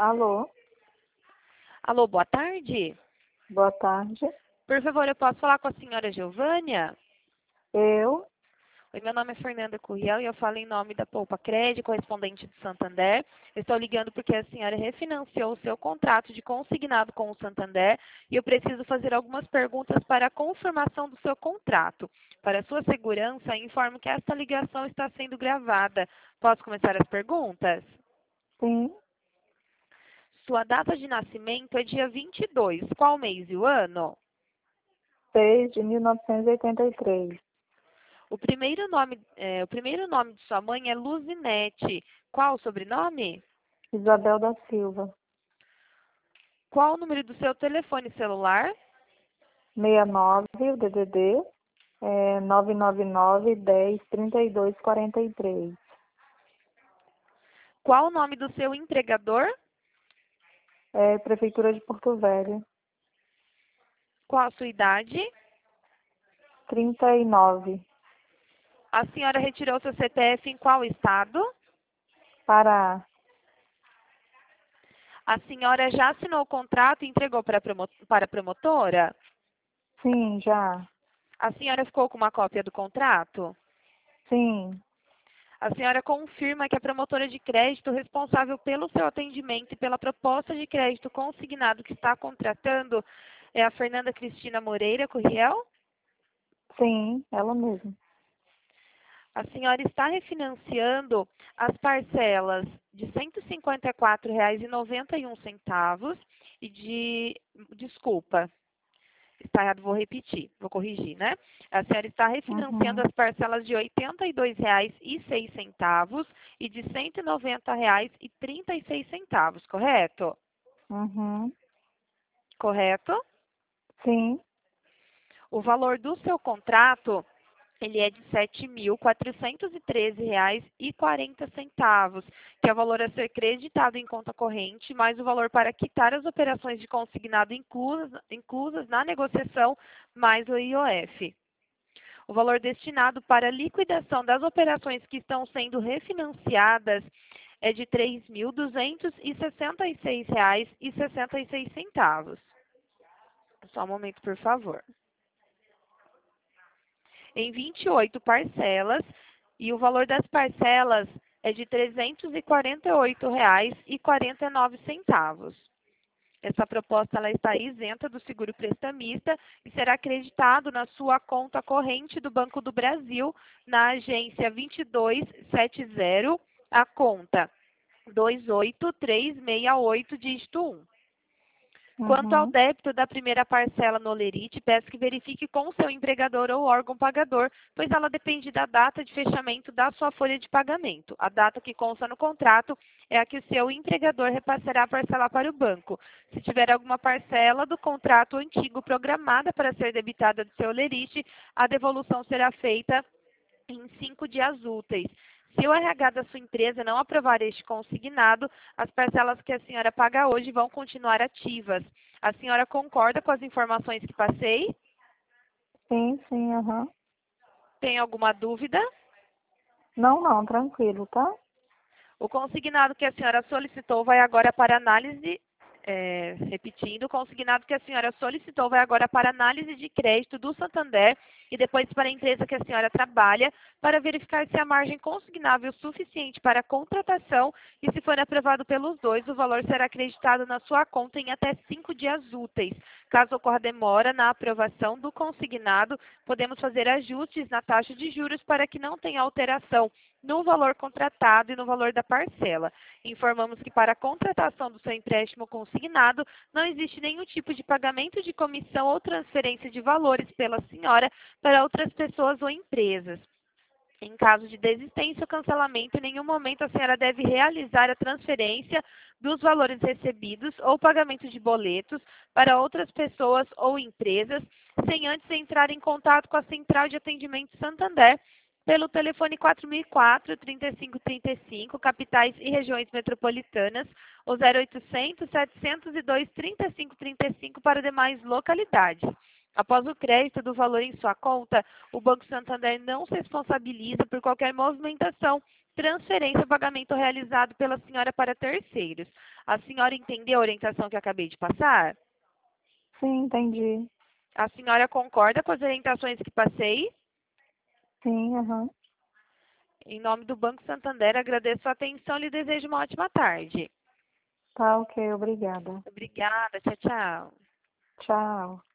Alô, Alô, boa tarde. boa tarde. Por favor, eu posso falar com a senhora Giovânia? Eu? Oi, meu nome é Fernanda Curriel e eu falo em nome da Poupa Crédito, correspondente de Santander. Eu estou ligando porque a senhora refinanciou o seu contrato de consignado com o Santander e eu preciso fazer algumas perguntas para a confirmação do seu contrato. Para sua segurança, informo que esta ligação está sendo gravada. Posso começar as perguntas? Sim, Sua data de nascimento é dia 22. Qual mês e o ano? 6 de 1983. O primeiro nome de sua mãe é Luzinete. Qual o sobrenome? Isabel da Silva. Qual o número do seu telefone celular? 69, o DDD, 999 10 32 43. Qual o nome do seu empregador? Prefeitura de Porto Velho. Qual a sua idade? 39. A senhora retirou seu CPF em qual estado? Pará. A senhora já assinou o contrato e entregou para a promotora? Sim, já. A senhora ficou com uma cópia do contrato? Sim, A senhora confirma que a promotora de crédito responsável pelo seu atendimento e pela proposta de crédito consignado que está contratando é a Fernanda Cristina Moreira Curriel? sim, ela mesma. A senhora está refinanciando as parcelas de R$ 154,91 e desculpa, está errado, vou repetir, vou corrigir, né? A senhora está refinanciando Uhum, as parcelas de R$ 82,06 e de R$ 190,36, correto? uhum, Correto? sim, O valor do seu contrato, ele é de R$ 7.413,40, que é o valor a ser creditado em conta corrente, mais o valor para quitar as operações de consignado inclusas na negociação, mais o IOF. O valor destinado para a liquidação das operações que estão sendo refinanciadas é de R$ 3.266,66. Só um momento, por favor. Em 28 parcelas, e o valor das parcelas é de R$ 348,49. Essa proposta ela está isenta do seguro prestamista e será acreditado na sua conta corrente do Banco do Brasil, na agência 2270, a conta 28368, dígito 1. Quanto ao uhum, débito da primeira parcela no Olerite, peço que verifique com o seu empregador ou órgão pagador, pois ela depende da data de fechamento da sua folha de pagamento. A data que consta no contrato é a que o seu empregador repassará a parcela para o banco. Se tiver alguma parcela do contrato antigo programada para ser debitada do seu Olerite, a devolução será feita em 5 dias úteis. Se o RH da sua empresa não aprovar este consignado, as parcelas que a senhora paga hoje vão continuar ativas. A senhora concorda com as informações que passei? sim, aham. Tem alguma dúvida? Não, não, tranquilo, tá? O consignado que a senhora solicitou vai agora para análise, repetindo, o consignado que a senhora solicitou vai agora para análise de crédito do Santander e depois para a empresa que a senhora trabalha para verificar se a margem consignável suficiente para a contratação e se for aprovado pelos dois, o valor será acreditado na sua conta em até 5 dias úteis. Caso ocorra demora na aprovação do consignado, podemos fazer ajustes na taxa de juros para que não tenha alteração no valor contratado e no valor da parcela. Informamos que para a contratação do seu empréstimo consignado, não existe nenhum tipo de pagamento de comissão ou transferência de valores pela senhora para outras pessoas ou empresas. Em caso de desistência ou cancelamento, em nenhum momento a senhora deve realizar a transferência dos valores recebidos ou pagamento de boletos para outras pessoas ou empresas, sem antes entrar em contato com a Central de Atendimento Santander pelo telefone 4004-3535, capitais e regiões metropolitanas, ou 0800-702-3535 para demais localidades. Após o crédito do valor em sua conta, o Banco Santander não se responsabiliza por qualquer movimentação, transferência ou pagamento realizado pela senhora para terceiros. A senhora entendeu a orientação que eu acabei de passar? Sim, entendi. A senhora concorda com as orientações que passei? Sim, aham. Em nome do Banco Santander, agradeço a atenção e lhe desejo uma ótima tarde. Tá ok, obrigada. Obrigada, tchau, tchau. Tchau.